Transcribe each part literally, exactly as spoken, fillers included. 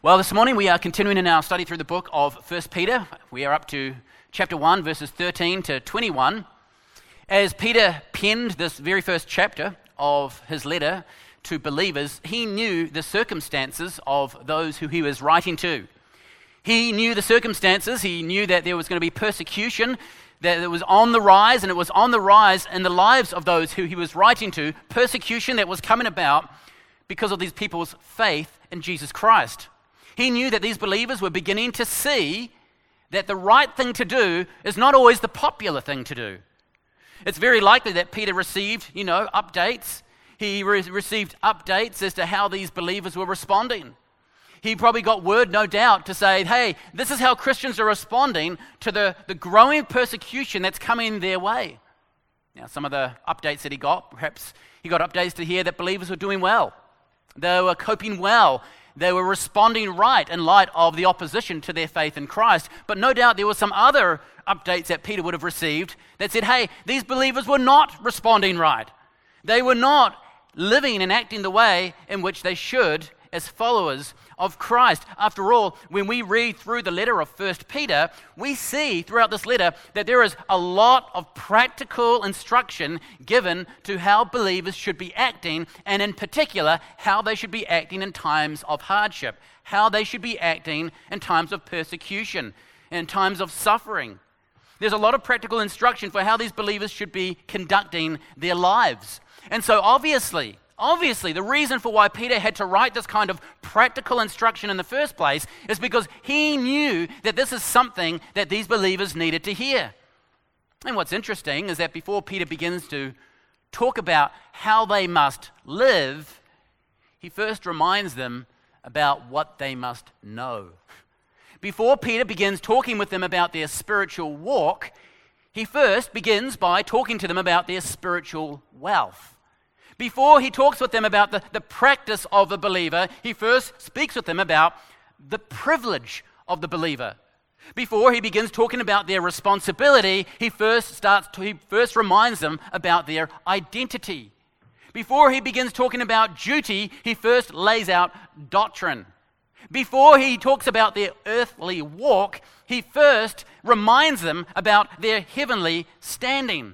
Well, this morning we are continuing in our study through the book of First Peter. We are up to chapter one, verses thirteen to twenty-one. As Peter penned this very first chapter of his letter to believers, he knew the circumstances of those who he was writing to. He knew the circumstances. He knew that there was going to be persecution, that it was on the rise, and it was on the rise in the lives of those who he was writing to, persecution that was coming about because of these people's faith in Jesus Christ. He knew that these believers were beginning to see that the right thing to do is not always the popular thing to do. It's very likely that Peter received, you know, updates. He re- received updates as to how these believers were responding. He probably got word, no doubt, to say, hey, this is how Christians are responding to the, the growing persecution that's coming their way. Now, some of the updates that he got, perhaps he got updates to hear that believers were doing well. They were coping well. They were responding right in light of the opposition to their faith in Christ. But no doubt there were some other updates that Peter would have received that said, hey, these believers were not responding right. They were not living and acting the way in which they should as followers of Christ. After all, when we read through the letter of First Peter, we see throughout this letter that there is a lot of practical instruction given to how believers should be acting, and in particular, how they should be acting in times of hardship, how they should be acting in times of persecution, in times of suffering. There's a lot of practical instruction for how these believers should be conducting their lives. And so obviously, Obviously, the reason for why Peter had to write this kind of practical instruction in the first place is because he knew that this is something that these believers needed to hear. And what's interesting is that before Peter begins to talk about how they must live, he first reminds them about what they must know. Before Peter begins talking with them about their spiritual walk, he first begins by talking to them about their spiritual wealth. Before he talks with them about the, the practice of the believer, he first speaks with them about the privilege of the believer. Before he begins talking about their responsibility, he first starts to, he first reminds them about their identity. Before he begins talking about duty, he first lays out doctrine. Before he talks about their earthly walk, he first reminds them about their heavenly standing.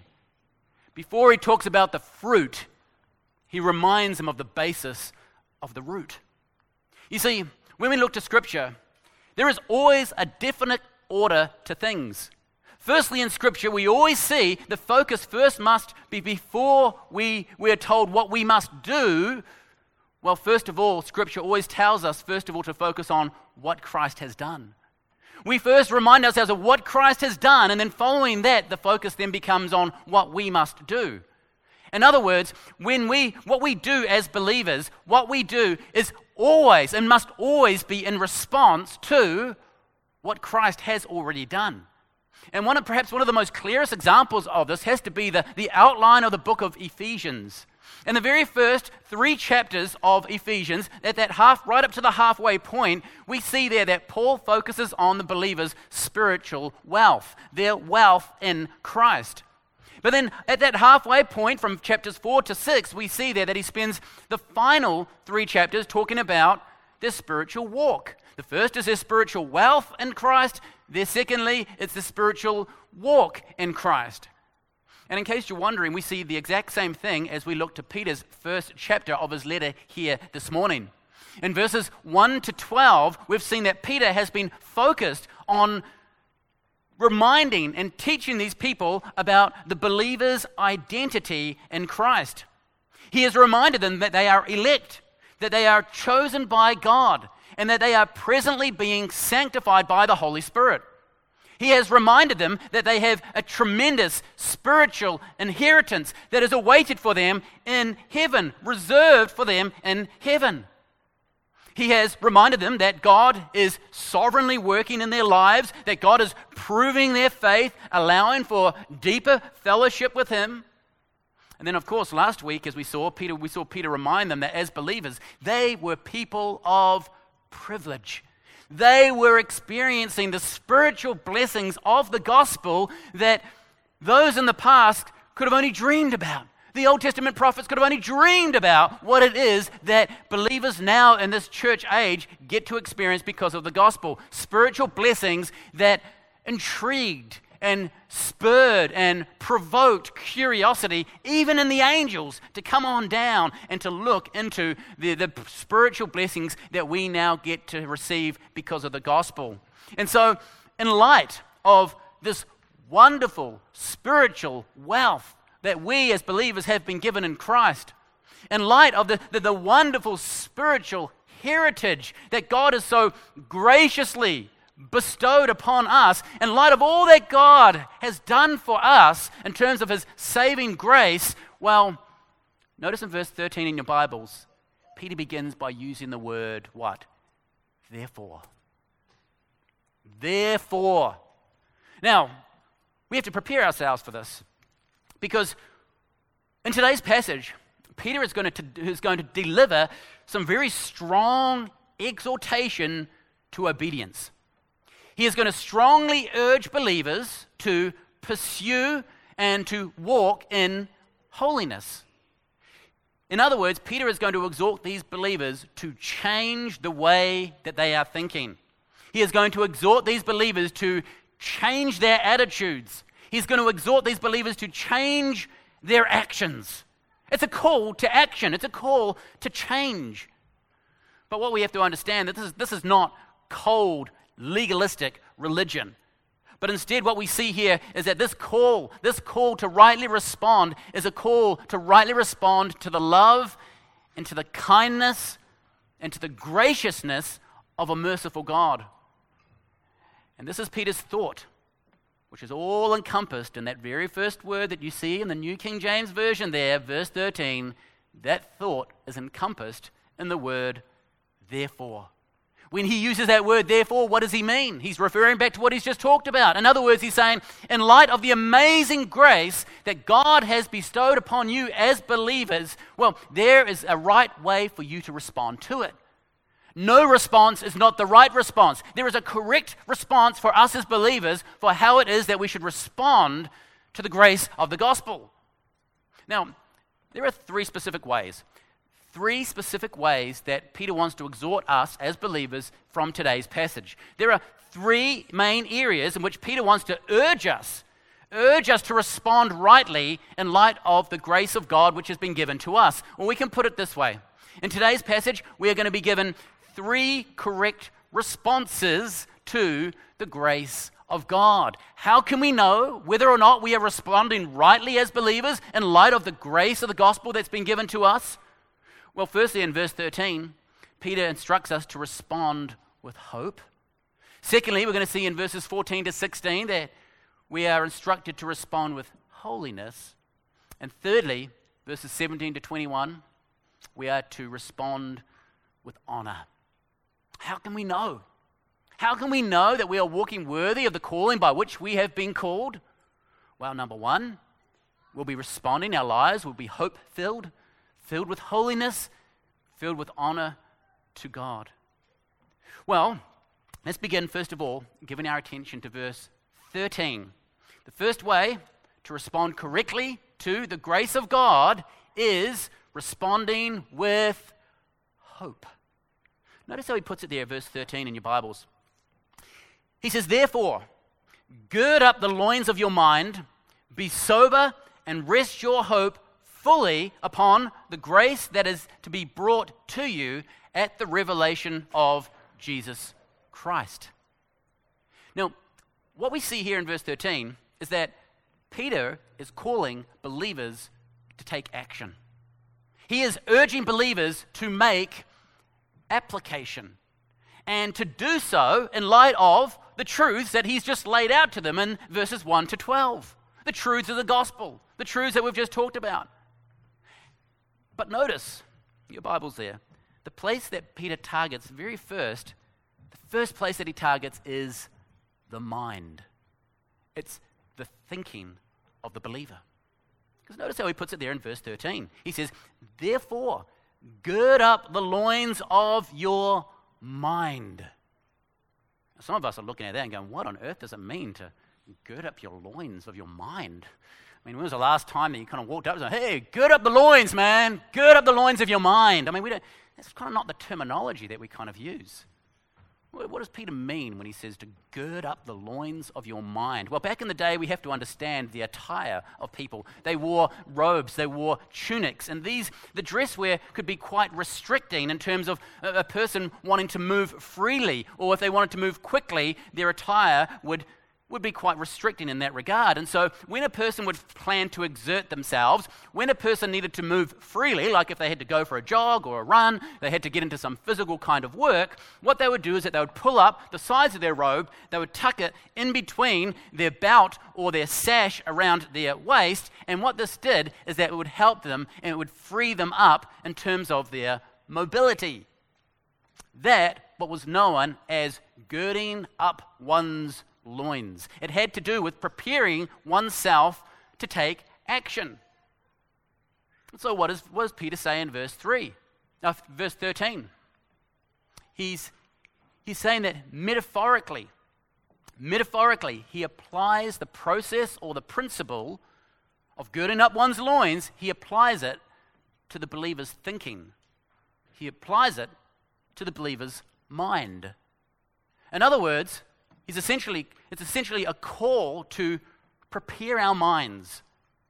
Before he talks about the fruit, he reminds them of the basis of the root. You see, when we look to Scripture, there is always a definite order to things. Firstly, in Scripture, we always see the focus first must be before we, we are told what we must do. Well, first of all, Scripture always tells us, first of all, to focus on what Christ has done. We first remind ourselves of what Christ has done, and then following that, the focus then becomes on what we must do. In other words, when we, what we do as believers, what we do is always and must always be in response to what Christ has already done. And one of, perhaps one of the most clearest examples of this has to be the, the outline of the book of Ephesians. In the very first three chapters of Ephesians, at that half, right up to the halfway point, we see there that Paul focuses on the believer's spiritual wealth, their wealth in Christ. But then at that halfway point from chapters four to six, we see there that he spends the final three chapters talking about their spiritual walk. The first is their spiritual wealth in Christ. There, secondly, it's the spiritual walk in Christ. And in case you're wondering, we see the exact same thing as we look to Peter's first chapter of his letter here this morning. In verses one to twelve, we've seen that Peter has been focused on reminding and teaching these people about the believer's identity in Christ. He has reminded them that they are elect, that they are chosen by God, and that they are presently being sanctified by the Holy Spirit. He has reminded them that they have a tremendous spiritual inheritance that is awaited for them in heaven, reserved for them in heaven. He has reminded them that God is sovereignly working in their lives, that God is proving their faith, allowing for deeper fellowship with Him. And then, of course, last week, as we saw Peter, we saw Peter remind them that as believers, they were people of privilege. They were experiencing the spiritual blessings of the gospel that those in the past could have only dreamed about. The Old Testament prophets could have only dreamed about what it is that believers now in this church age get to experience because of the gospel. Spiritual blessings that intrigued and spurred and provoked curiosity, even in the angels, to come on down and to look into the, the spiritual blessings that we now get to receive because of the gospel. And so, in light of this wonderful spiritual wealth that we as believers have been given in Christ, in light of the, the, the wonderful spiritual heritage that God has so graciously bestowed upon us, in light of all that God has done for us in terms of his saving grace, well, notice in verse thirteen in your Bibles, Peter begins by using the word what? Therefore. Therefore. Now, we have to prepare ourselves for this, because in today's passage, Peter is going to, is going to deliver some very strong exhortation to obedience. He is going to strongly urge believers to pursue and to walk in holiness. In other words, Peter is going to exhort these believers to change the way that they are thinking. He is going to exhort these believers to change their attitudes. He's going to exhort these believers to change their actions. It's a call to action. It's a call to change. But what we have to understand that this is, this is not cold, legalistic religion. But instead what we see here is that this call, this call to rightly respond is a call to rightly respond to the love and to the kindness and to the graciousness of a merciful God. And this is Peter's thought, which is all encompassed in that very first word that you see in the New King James Version there, verse thirteen. That thought is encompassed in the word therefore. When he uses that word therefore, what does he mean? He's referring back to what he's just talked about. In other words, he's saying, in light of the amazing grace that God has bestowed upon you as believers, well, there is a right way for you to respond to it. No response is not the right response. There is a correct response for us as believers for how it is that we should respond to the grace of the gospel. Now, there are three specific ways. Three specific ways that Peter wants to exhort us as believers from today's passage. There are three main areas in which Peter wants to urge us, urge us to respond rightly in light of the grace of God which has been given to us. Well, we can put it this way. In today's passage, we are going to be given three correct responses to the grace of God. How can we know whether or not we are responding rightly as believers in light of the grace of the gospel that's been given to us? Well, firstly, in verse thirteen, Peter instructs us to respond with hope. Secondly, we're going to see in verses fourteen to sixteen that we are instructed to respond with holiness. And thirdly, verses seventeen to twenty-one, we are to respond with honor. How can we know? How can we know that we are walking worthy of the calling by which we have been called? Well, number one, we'll be responding, our lives will be hope-filled, filled with holiness, filled with honor to God. Well, let's begin first of all giving our attention to verse thirteen. The first way to respond correctly to the grace of God is responding with hope. Notice how he puts it there, verse thirteen in your Bibles. He says, therefore, gird up the loins of your mind, be sober, and rest your hope fully upon the grace that is to be brought to you at the revelation of Jesus Christ. Now, what we see here in verse thirteen is that Peter is calling believers to take action. He is urging believers to make application and to do so in light of the truths that he's just laid out to them in verses one to twelve. The truths of the gospel, the truths that we've just talked about. But notice, your Bible's there, the place that Peter targets very first, the first place that he targets is the mind. It's the thinking of the believer. Because notice how he puts it there in verse thirteen. He says, therefore, gird up the loins of your mind. Some of us are looking at that and going, what on earth does it mean to gird up your loins of your mind? I mean, when was the last time that you kind of walked up and said, hey, gird up the loins, man, gird up the loins of your mind? I mean, we don't, that's kind of not the terminology that we kind of use. What, what does Peter mean when he says to gird up the loins of your mind? Well, back in the day, we have to understand the attire of people. They wore robes, they wore tunics, and these, the dress wear could be quite restricting in terms of a, a person wanting to move freely, or if they wanted to move quickly, their attire would would be quite restricting in that regard. And so when a person would plan to exert themselves, when a person needed to move freely, like if they had to go for a jog or a run, they had to get into some physical kind of work, what they would do is that they would pull up the sides of their robe, they would tuck it in between their belt or their sash around their waist, and what this did is that it would help them and it would free them up in terms of their mobility. That what was known as girding up one's loins. It had to do with preparing oneself to take action. So what, is, what does Peter say in verse three? Uh, verse thirteen. He's, he's saying that metaphorically, metaphorically, he applies the process or the principle of girding up one's loins, he applies it to the believer's thinking. He applies it to the believer's mind. In other words, He's essentially, it's essentially a call to prepare our minds,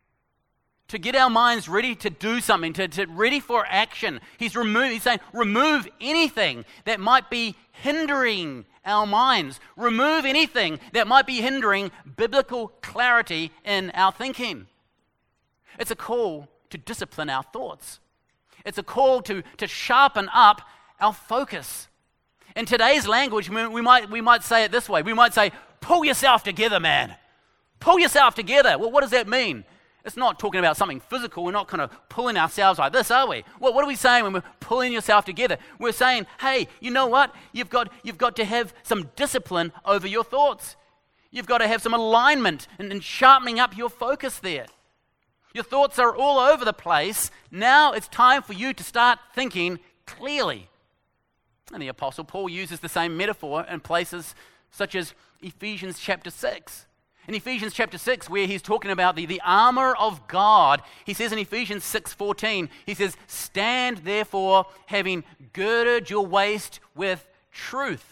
to get our minds ready to do something, to, to ready for action. He's, remove, he's saying, remove anything that might be hindering our minds. Remove anything that might be hindering biblical clarity in our thinking. It's a call to discipline our thoughts. It's a call to, to sharpen up our focus. In today's language, we might, we might say it this way. We might say, pull yourself together, man. Pull yourself together. Well, what does that mean? It's not talking about something physical. We're not kind of pulling ourselves like this, are we? Well, what are we saying when we're pulling yourself together? We're saying, hey, you know what? You've got, you've got to have some discipline over your thoughts. You've got to have some alignment and, and sharpening up your focus there. Your thoughts are all over the place. Now it's time for you to start thinking clearly. And the Apostle Paul uses the same metaphor in places such as Ephesians chapter six. In Ephesians chapter six, where he's talking about the, the armor of God, he says in Ephesians six fourteen, he says, stand therefore having girded your waist with truth.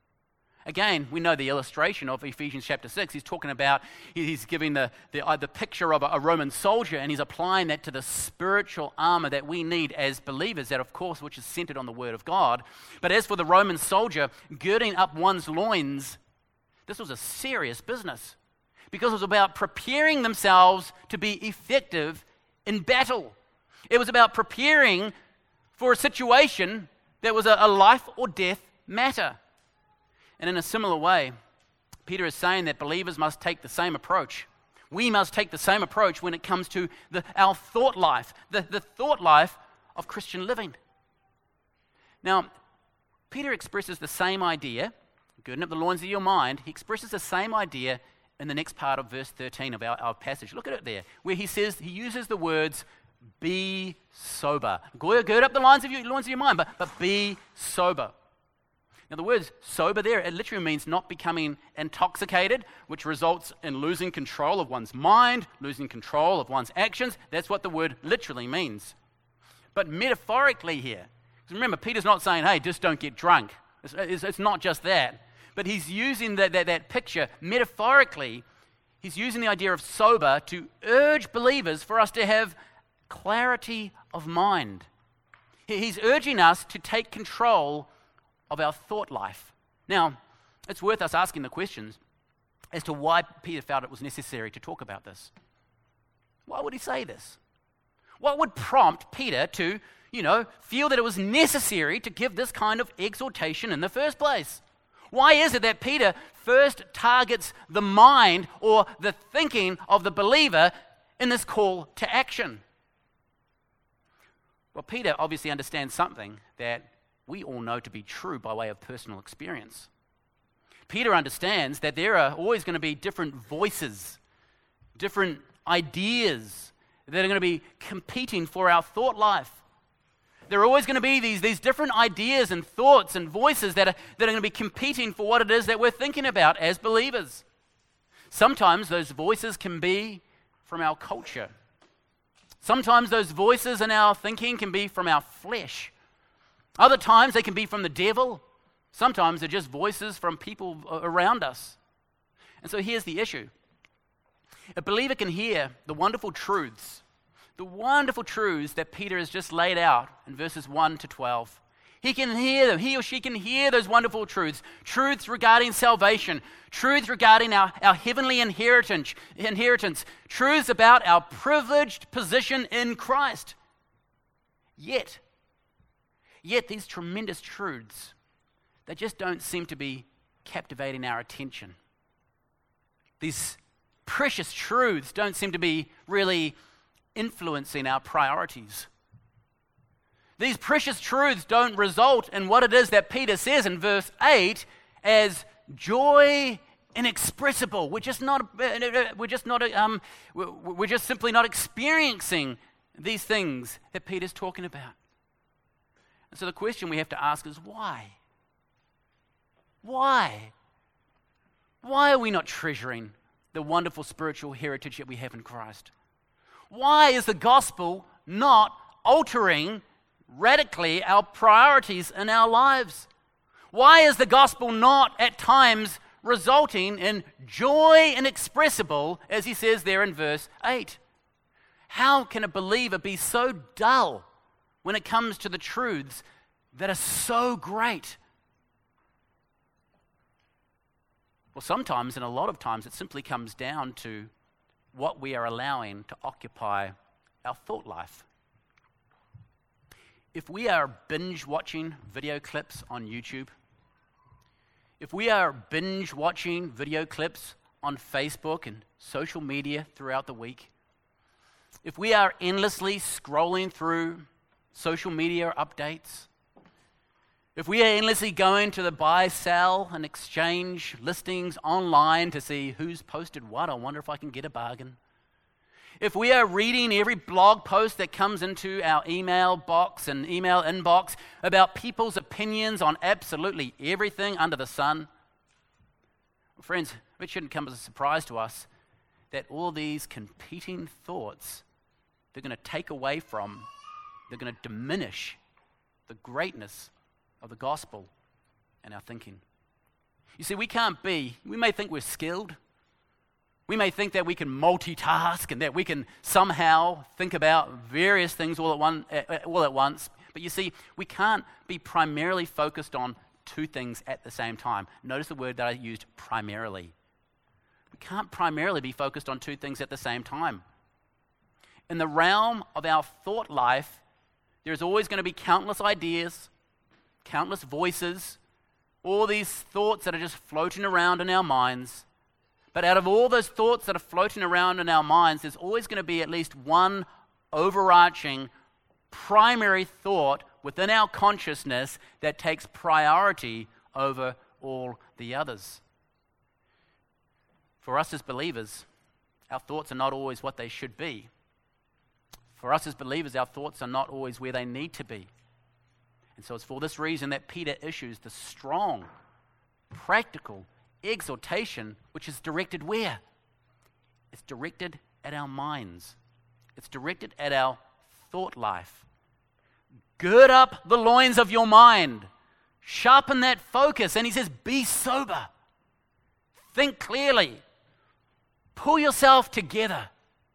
Again, we know the illustration of Ephesians chapter six. He's talking about, he's giving the, the, uh, the picture of a, a Roman soldier, and he's applying that to the spiritual armor that we need as believers, that of course, which is centered on the Word of God. But as for the Roman soldier, girding up one's loins, this was a serious business, because it was about preparing themselves to be effective in battle. It was about preparing for a situation that was a, a life or death matter. And in a similar way, Peter is saying that believers must take the same approach. We must take the same approach when it comes to the, our thought life, the, the thought life of Christian living. Now, Peter expresses the same idea, girding up the loins of your mind. He expresses the same idea in the next part of verse thirteen of our, our passage. Look at it there, where he says, he uses the words, be sober. Gird up the loins of your, loins of your mind, but, but be sober. Now, the word sober there, it literally means not becoming intoxicated, which results in losing control of one's mind, losing control of one's actions. That's what the word literally means. But metaphorically here, because remember, Peter's not saying, hey, just don't get drunk. It's, it's, it's not just that. But he's using that, that, that picture metaphorically. He's using the idea of sober to urge believers for us to have clarity of mind. He's urging us to take control of our thought life. Now, it's worth us asking the questions as to why Peter felt it was necessary to talk about this. Why would he say this? What would prompt Peter to, you know, feel that it was necessary to give this kind of exhortation in the first place? Why is it that Peter first targets the mind or the thinking of the believer in this call to action? Well, Peter obviously understands something that we all know to be true by way of personal experience. Peter understands that there are always going to be different voices, different ideas that are going to be competing for our thought life. There are always going to be these, these different ideas and thoughts and voices that are, that are going to be competing for what it is that we're thinking about as believers. Sometimes those voices can be from our culture. Sometimes those voices in our thinking can be from our flesh. Other times they can be from the devil. Sometimes they're just voices from people around us. And so here's the issue. A believer can hear the wonderful truths, the wonderful truths that Peter has just laid out in verses one to twelve. He can hear them. He or she can hear those wonderful truths. Truths regarding salvation. Truths regarding our, our heavenly inheritance, inheritance. Truths about our privileged position in Christ. Yet, yet these tremendous truths, they just don't seem to be captivating our attention. These precious truths don't seem to be really influencing our priorities. These precious truths don't result in what it is that Peter says in verse eight as joy inexpressible. We're just not, we're just not, um, we're just simply not experiencing these things that Peter's talking about. And so the question we have to ask is why? Why? Why are we not treasuring the wonderful spiritual heritage that we have in Christ? Why is the gospel not altering radically our priorities in our lives? Why is the gospel not at times resulting in joy inexpressible, as he says there in verse eight? How can a believer be so dull when it comes to the truths that are so great? Well, sometimes, and a lot of times, it simply comes down to what we are allowing to occupy our thought life. If we are binge watching video clips on YouTube, if we are binge watching video clips on Facebook and social media throughout the week, if we are endlessly scrolling through social media updates, if we are endlessly going to the buy, sell, and exchange listings online to see who's posted what, I wonder if I can get a bargain. If we are reading every blog post that comes into our email box and email inbox about people's opinions on absolutely everything under the sun, well, friends, it shouldn't come as a surprise to us that all these competing thoughts, they're going to take away from, they're going to diminish the greatness of the gospel and our thinking. You see, we can't be, we may think we're skilled, we may think that we can multitask and that we can somehow think about various things all at one, uh, all at once, but you see, we can't be primarily focused on two things at the same time. Notice the word that I used, primarily. We can't primarily be focused on two things at the same time. In the realm of our thought life, there's always going to be countless ideas, countless voices, all these thoughts that are just floating around in our minds. But out of all those thoughts that are floating around in our minds, there's always going to be at least one overarching primary thought within our consciousness that takes priority over all the others. For us as believers, our thoughts are not always what they should be. For us as believers, our thoughts are not always where they need to be. And so it's for this reason that Peter issues the strong, practical exhortation, which is directed where? It's directed at our minds. It's directed at our thought life. Gird up the loins of your mind. Sharpen that focus. And he says, be sober. Think clearly. Pull yourself together.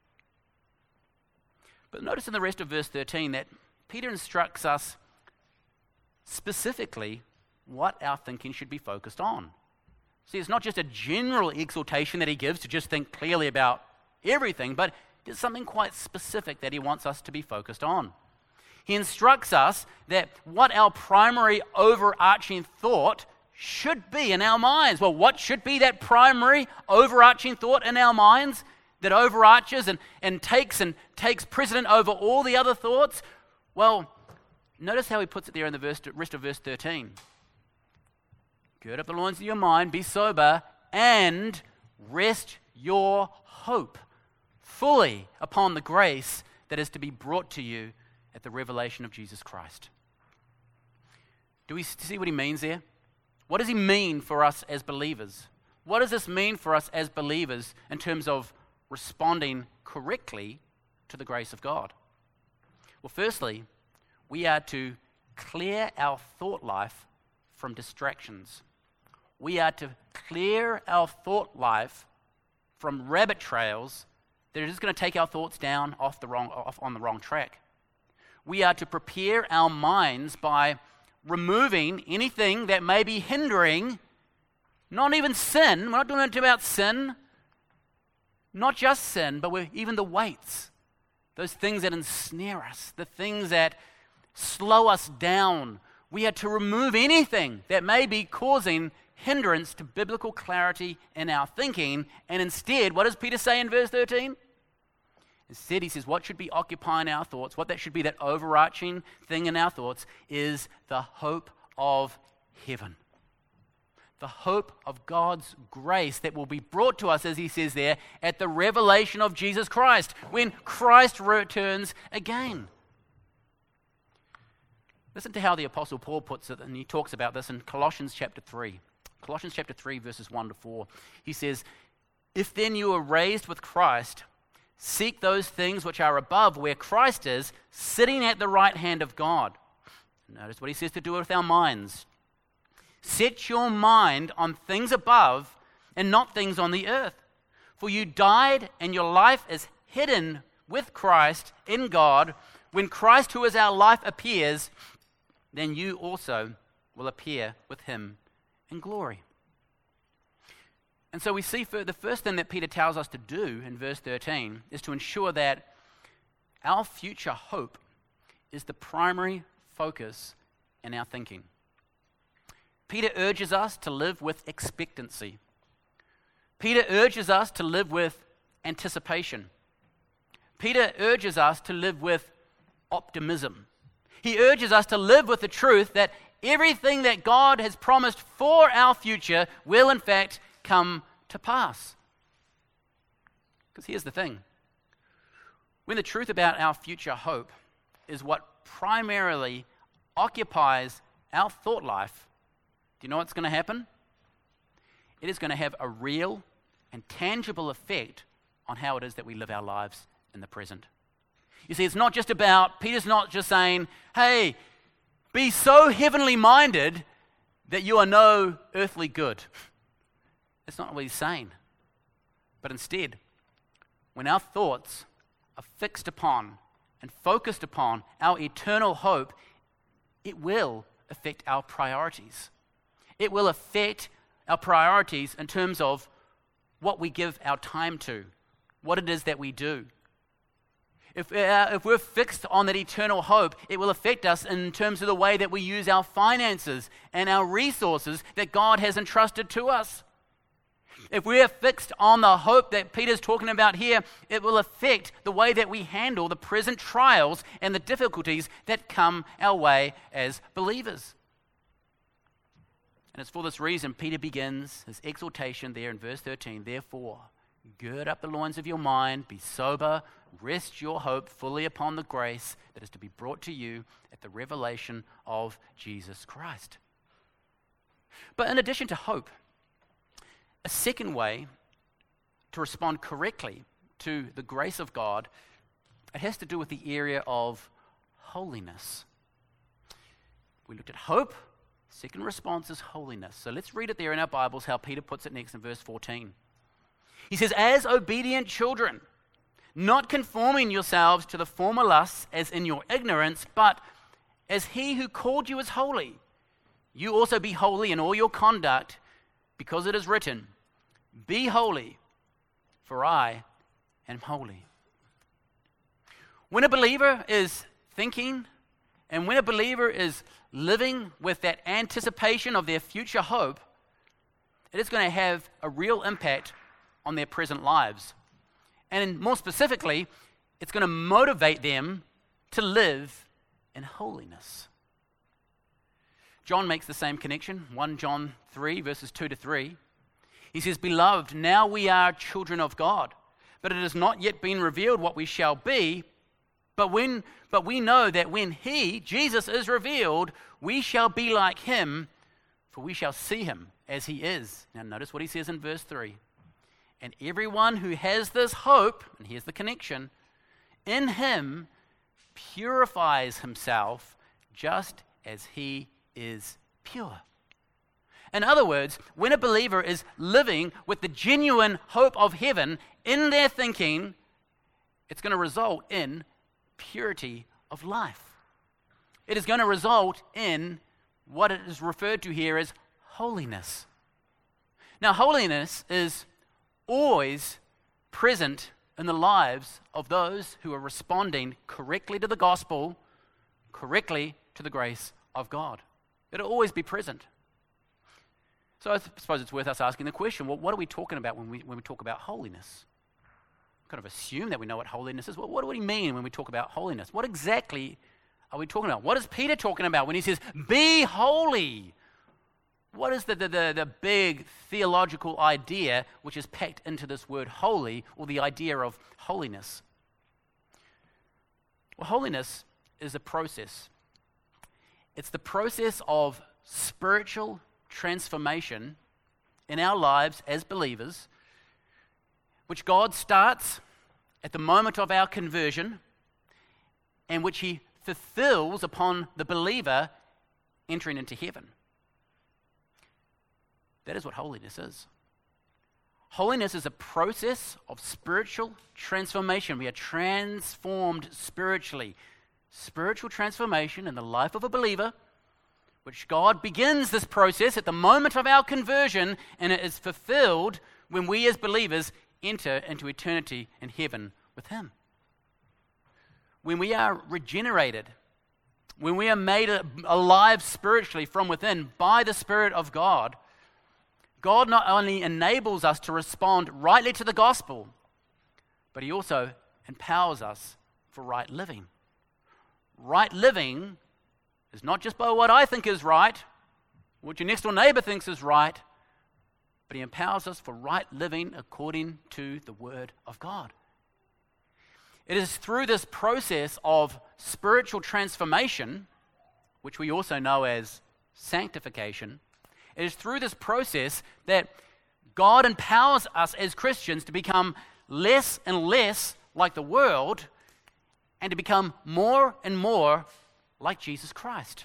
But notice in the rest of verse thirteen that Peter instructs us specifically what our thinking should be focused on. See, it's not just a general exhortation that he gives to just think clearly about everything, but there's something quite specific that he wants us to be focused on. He instructs us that what our primary overarching thought should be in our minds. Well, what should be that primary overarching thought in our minds that overarches and, and takes and takes precedent over all the other thoughts? Well, notice how he puts it there in the verse, rest of verse thirteen. Gird up the loins of your mind, be sober, and rest your hope fully upon the grace that is to be brought to you at the revelation of Jesus Christ. Do we see what he means there? What does he mean for us as believers? What does this mean for us as believers in terms of responding correctly to the grace of God? Well, firstly, we are to clear our thought life from distractions. We are to clear our thought life from rabbit trails that are just going to take our thoughts down off the wrong, off on the wrong track. We are to prepare our minds by removing anything that may be hindering, not even sin. We're not doing it about sin, not just sin, but we're, even the weights, those things that ensnare us, the things that slow us down. We are to remove anything that may be causing hindrance to biblical clarity in our thinking. And instead, what does Peter say in verse thirteen? Instead, he says, what should be occupying our thoughts, what that should be, that overarching thing in our thoughts, is the hope of heaven. The hope of God's grace that will be brought to us, as he says there, at the revelation of Jesus Christ, when Christ returns again. Listen to how the Apostle Paul puts it, and he talks about this in Colossians chapter three. Colossians chapter three, verses one to four. He says, "If then you are raised with Christ, seek those things which are above, where Christ is, sitting at the right hand of God." Notice what he says to do with our minds. "Set your mind on things above and not things on the earth. For you died, and your life is hidden with Christ in God. When Christ, who is our life, appears, then you also will appear with him in glory." And so we see for the first thing that Peter tells us to do in verse thirteen is to ensure that our future hope is the primary focus in our thinking. Peter urges us to live with expectancy. Peter urges us to live with anticipation. Peter urges us to live with optimism. He urges us to live with the truth that everything that God has promised for our future will in fact come to pass. Because here's the thing. When the truth about our future hope is what primarily occupies our thought life, do you know what's going to happen? It is going to have a real and tangible effect on how it is that we live our lives in the present. You see, it's not just about, Peter's not just saying, hey, be so heavenly minded that you are no earthly good. That's not what he's saying. But instead, when our thoughts are fixed upon and focused upon our eternal hope, it will affect our priorities. It will affect our priorities in terms of what we give our time to, what it is that we do. If, uh, if we're fixed on that eternal hope, it will affect us in terms of the way that we use our finances and our resources that God has entrusted to us. If we are fixed on the hope that Peter's talking about here, it will affect the way that we handle the present trials and the difficulties that come our way as believers. And it's for this reason Peter begins his exhortation there in verse thirteen. Therefore, gird up the loins of your mind, be sober, rest your hope fully upon the grace that is to be brought to you at the revelation of Jesus Christ. But in addition to hope, a second way to respond correctly to the grace of God, it has to do with the area of holiness. We looked at hope. Second response is holiness. So let's read it there in our Bibles, how Peter puts it next in verse fourteen. He says, as obedient children, not conforming yourselves to the former lusts as in your ignorance, but as he who called you is holy, you also be holy in all your conduct, because it is written, be holy, for I am holy. When a believer is thinking, and when a believer is living with that anticipation of their future hope, it is going to have a real impact on their present lives. And more specifically, it's going to motivate them to live in holiness. John makes the same connection, First John three, verses two to three. He says, beloved, now we are children of God, but it has not yet been revealed what we shall be, but when but we know that when he, Jesus, is revealed, we shall be like him, for we shall see him as he is. Now notice what he says in verse three. And everyone who has this hope, and here's the connection, in him purifies himself just as he is pure. In other words, when a believer is living with the genuine hope of heaven in their thinking, it's going to result in purity of life. It is going to result in what it is referred to here as holiness. Now, holiness is always present in the lives of those who are responding correctly to the gospel, correctly to the grace of God. It'll always be present. So I suppose it's worth us asking the question, well, what are we talking about when we when we talk about holiness? We kind of assume that we know what holiness is. Well, what do we mean when we talk about holiness? What exactly are we talking about? What is Peter talking about when he says, be holy? What is the, the, the, the big theological idea which is packed into this word holy, or the idea of holiness? Well, holiness is a process. It's the process of spiritual transformation in our lives as believers, which God starts at the moment of our conversion, and which he fulfills upon the believer entering into heaven. That is what holiness is. Holiness is a process of spiritual transformation. We are transformed spiritually. Spiritual transformation in the life of a believer, which God begins this process at the moment of our conversion, and it is fulfilled when we as believers enter into eternity in heaven with him. When we are regenerated, when we are made alive spiritually from within by the Spirit of God, God not only enables us to respond rightly to the gospel, but he also empowers us for right living. Right living is not just by what I think is right, what your next door neighbor thinks is right, but he empowers us for right living according to the Word of God. It is through this process of spiritual transformation, which we also know as sanctification, it is through this process that God empowers us as Christians to become less and less like the world and to become more and more like Jesus Christ.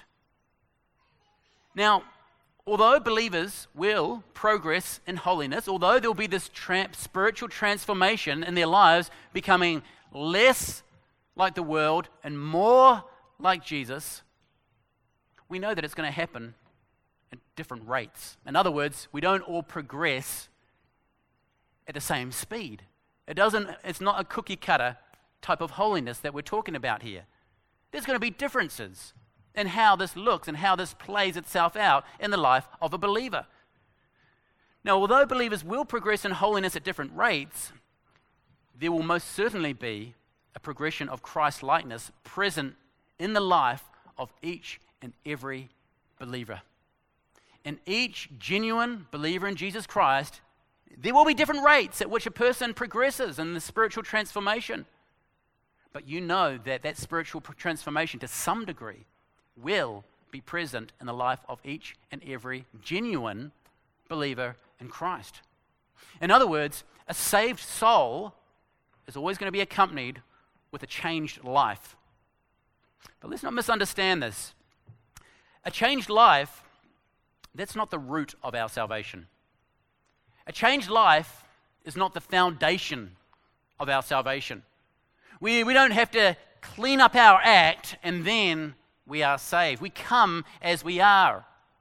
Now, although believers will progress in holiness, although there will be this tra- spiritual transformation in their lives, becoming less like the world and more like Jesus, we know that it's going to happen at different rates. In other words, we don't all progress at the same speed. It doesn't, it's not a cookie cutter type of holiness that we're talking about here. There's going to be differences in how this looks and how this plays itself out in the life of a believer. Now, although believers will progress in holiness at different rates, there will most certainly be a progression of Christ-likeness present in the life of each and every believer. In each genuine believer in Jesus Christ, there will be different rates at which a person progresses in the spiritual transformation. But you know that that spiritual transformation, to some degree, will be present in the life of each and every genuine believer in Christ. In other words, a saved soul is always going to be accompanied with a changed life. But let's not misunderstand this. A changed life, that's not the root of our salvation. A changed life is not the foundation of our salvation. We, we don't have to clean up our act and then we are saved. We come as we are.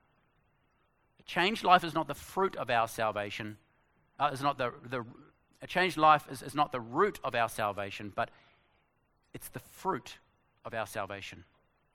A changed life is not the fruit of our salvation. Uh, is not the, the a changed life is, is not the root of our salvation, but it's the fruit of our salvation.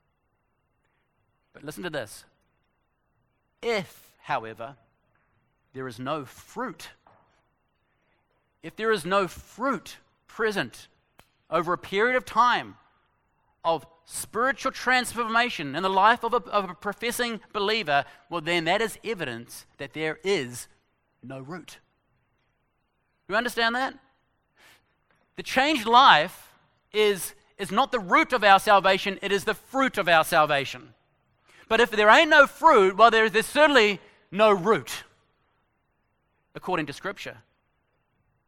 But listen to this. If, however, there is no fruit, if there is no fruit present over a period of time of spiritual transformation in the life of a, of a professing believer, well then that is evidence that there is no root. You understand that? The changed life is, is not the root of our salvation, it is the fruit of our salvation. But if there ain't no fruit, well there, there's certainly no root, according to Scripture.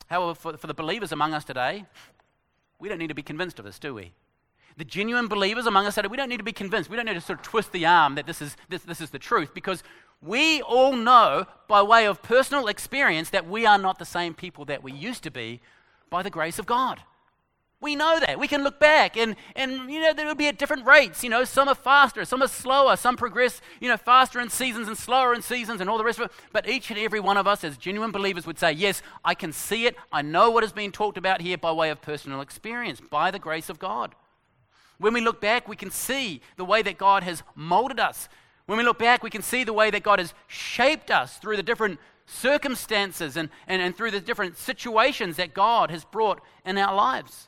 However, for, for the believers among us today, we don't need to be convinced of this, do we? The genuine believers among us today, we don't need to be convinced. We don't need to sort of twist the arm that this is this, this is the truth, because we all know by way of personal experience that we are not the same people that we used to be by the grace of God. We know that. We can look back and, and you know, there will be at different rates. You know, some are faster, some are slower, some progress, you know, faster in seasons and slower in seasons and all the rest of it. But each and every one of us as genuine believers would say, yes, I can see it. I know what is being talked about here by way of personal experience, by the grace of God. When we look back, we can see the way that God has molded us. When we look back, we can see the way that God has shaped us through the different circumstances and, and, and through the different situations that God has brought in our lives.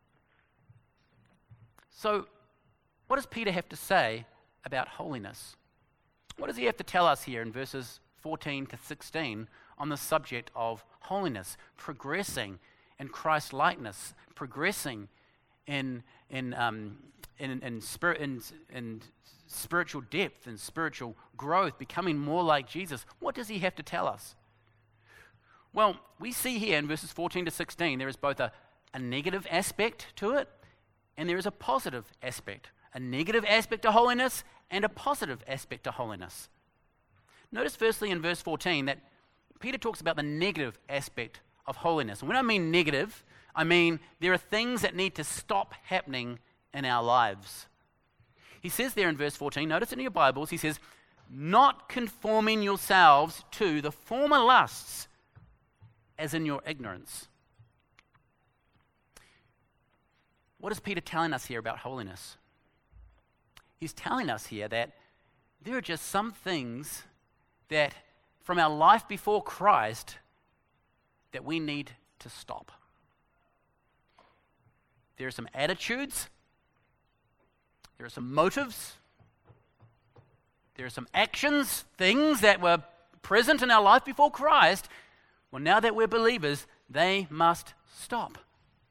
So, what does Peter have to say about holiness? What does he have to tell us here in verses fourteen to sixteen on the subject of holiness, progressing in Christ-likeness, progressing in in um, in, in, spirit, in, in spiritual depth and spiritual growth, becoming more like Jesus? What does he have to tell us? Well, we see here in verses fourteen to sixteen, there is both a, a negative aspect to it, and there is a positive aspect, a negative aspect to holiness and a positive aspect to holiness. Notice firstly in verse fourteen that Peter talks about the negative aspect of holiness. And when I mean negative, I mean there are things that need to stop happening in our lives. He says there in verse fourteen, notice in your Bibles, he says, not conforming yourselves to the former lusts as in your ignorance. What is Peter telling us here about holiness? He's telling us here that there are just some things that from our life before Christ that we need to stop. There are some attitudes, there are some motives, there are some actions, things that were present in our life before Christ. Well, now that we're believers, they must stop.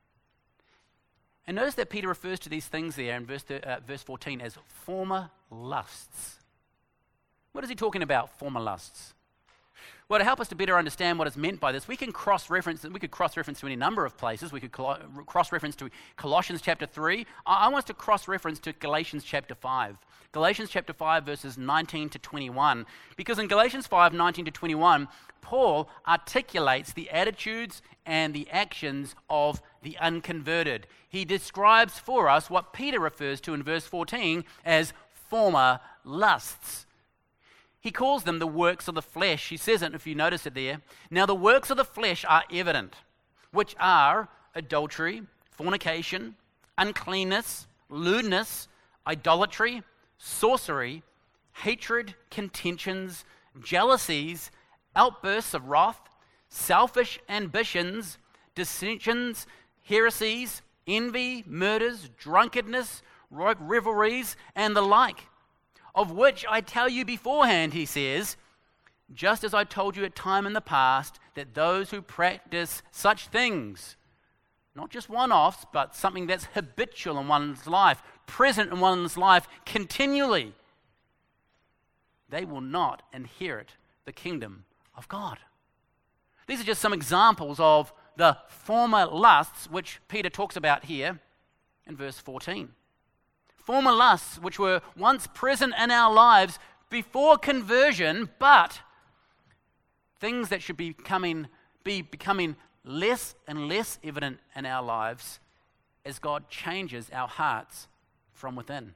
And notice that Peter refers to these things there in verse, uh, verse fourteen as former lusts. What is he talking about, former lusts? Well, to help us to better understand what is meant by this, we can cross-reference, we could cross-reference to any number of places. We could col- cross-reference to Colossians chapter three. I, I want us to cross-reference to Galatians chapter five. Galatians chapter five, verses nineteen to twenty-one. Because in Galatians five, nineteen to twenty-one, Paul articulates the attitudes and the actions of the unconverted. He describes for us what Peter refers to in verse fourteen as former lusts. He calls them the works of the flesh. He says it, if you notice it there. Now the works of the flesh are evident, which are adultery, fornication, uncleanness, lewdness, idolatry, sorcery, hatred, contentions, jealousies, outbursts of wrath, selfish ambitions, dissensions, heresies, envy, murders, drunkenness, revelries, and the like, of which I tell you beforehand, he says, just as I told you at time in the past, that those who practice such things, not just one-offs, but something that's habitual in one's life, present in one's life continually, they will not inherit the kingdom of God. These are just some examples of the former lusts which Peter talks about here in verse fourteen. Former lusts which were once present in our lives before conversion, but things that should be becoming, be becoming less and less evident in our lives as God changes our hearts from within.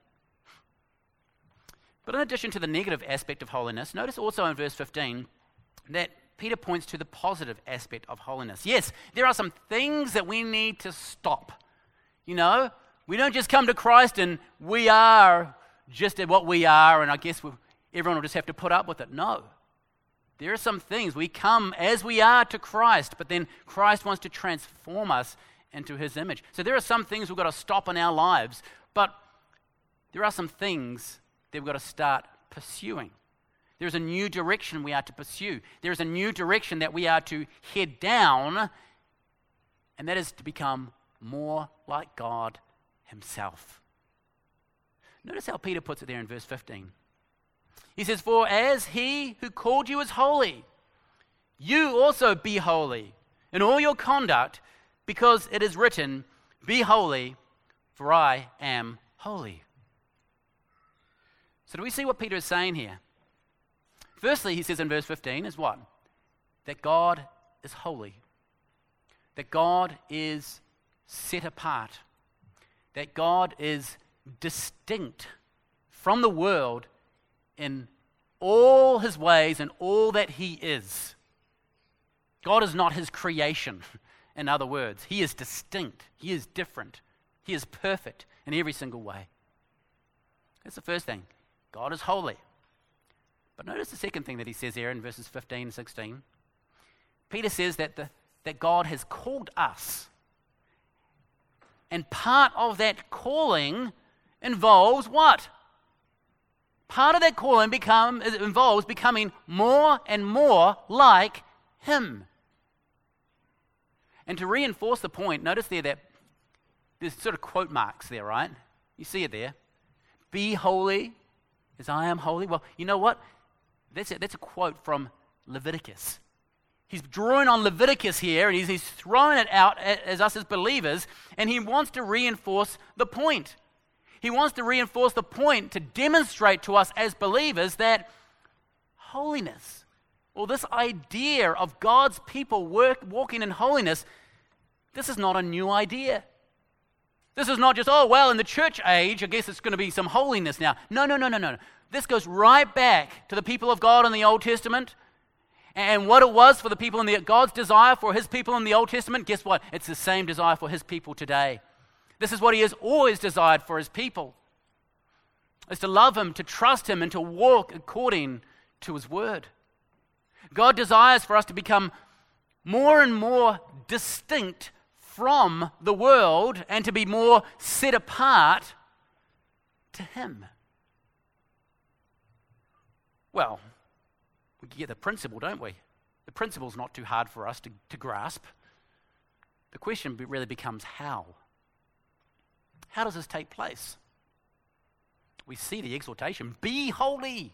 But in addition to the negative aspect of holiness, notice also in verse fifteen that Peter points to the positive aspect of holiness. Yes, there are some things that we need to stop. You know, we don't just come to Christ and we are just at what we are and I guess we'll, everyone will just have to put up with it. No. There are some things. We come as we are to Christ, but then Christ wants to transform us into his image. So there are some things we've got to stop in our lives, but there are some things that we've got to start pursuing. There's a new direction we are to pursue. There's a new direction that we are to head down, and that is to become more like God himself. Notice how Peter puts it there in verse fifteen. He says, for as he who called you is holy, you also be holy in all your conduct, because it is written, be holy, for I am holy. So do we see what Peter is saying here? Firstly, he says in verse fifteen is what? That God is holy. That God is set apart. That God is distinct from the world in all his ways and all that he is. God is not his creation, in other words. He is distinct. He is different. He is perfect in every single way. That's the first thing. God is holy. But notice the second thing that he says here in verses fifteen and sixteen. Peter says that, the, that God has called us. And part of that calling involves what? Part of that calling become, involves becoming more and more like him. And to reinforce the point, notice there that there's sort of quote marks there, right? You see it there. Be holy as I am holy. Well, you know what? That's a, that's a quote from Leviticus. He's drawing on Leviticus here, and he's, he's throwing it out as us as believers, and he wants to reinforce the point. He wants to reinforce the point to demonstrate to us as believers that holiness, or this idea of God's people work, walking in holiness, this is not a new idea. This is not just, oh, well, in the church age, I guess it's going to be some holiness now. No, no, no, no, no. This goes right back to the people of God in the Old Testament. And what it was for the people in the, God's desire for his people in the Old Testament, guess what? It's the same desire for his people today. This is what he has always desired for his people. Is to love him, to trust him, and to walk according to his word. God desires for us to become more and more distinct from the world and to be more set apart to him. Well, we get the principle, don't we? The principle's not too hard for us to, to grasp. The question really becomes how. How does this take place? We see the exhortation, be holy.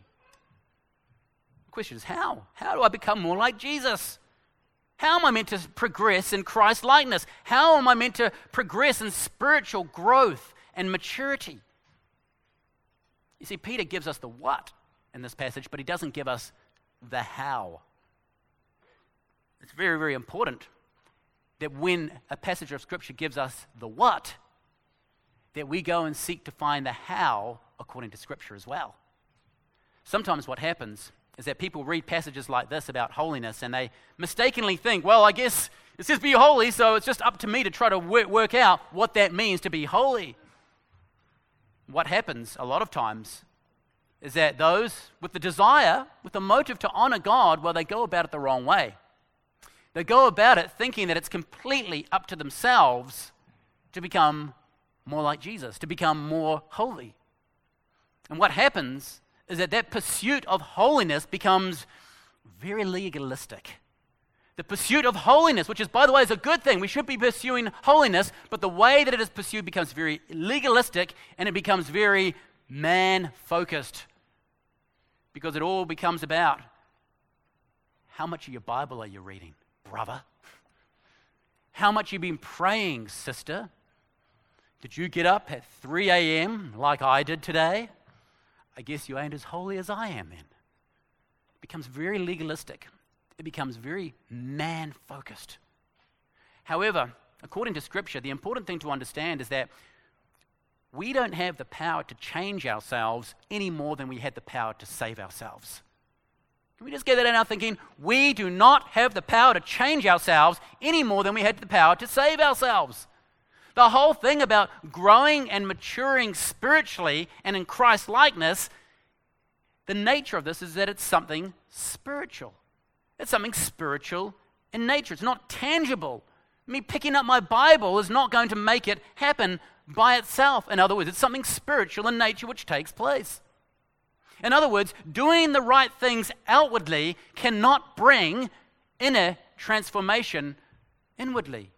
The question is how? How do I become more like Jesus? How am I meant to progress in Christ likeness? How am I meant to progress in spiritual growth and maturity? You see, Peter gives us the what in this passage, but he doesn't give us the how. It's very, very important that when a passage of Scripture gives us the what, that we go and seek to find the how according to Scripture as well. Sometimes what happens is that people read passages like this about holiness and they mistakenly think, well, I guess it says be holy, so it's just up to me to try to work, work out what that means to be holy. What happens a lot of times is that those with the desire, with the motive to honor God, well, they go about it the wrong way. They go about it thinking that it's completely up to themselves to become more like Jesus, to become more holy. And what happens is that that pursuit of holiness becomes very legalistic. The pursuit of holiness, which is, by the way, is a good thing. We should be pursuing holiness, but the way that it is pursued becomes very legalistic and it becomes very man-focused, because it all becomes about how much of your Bible are you reading, brother? How much have you been praying, sister? Did you get up at three a.m. like I did today? I guess you ain't as holy as I am then. It becomes very legalistic. It becomes very man-focused. However, according to Scripture, the important thing to understand is that we don't have the power to change ourselves any more than we had the power to save ourselves. Can we just get that in our thinking? We do not have the power to change ourselves any more than we had the power to save ourselves. The whole thing about growing and maturing spiritually and in Christ likeness, the nature of this is that it's something spiritual. It's something spiritual in nature. It's not tangible. Me picking up my Bible is not going to make it happen by itself. In other words, it's something spiritual in nature which takes place. In other words, doing the right things outwardly cannot bring inner transformation inwardly.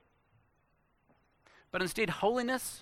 But instead, holiness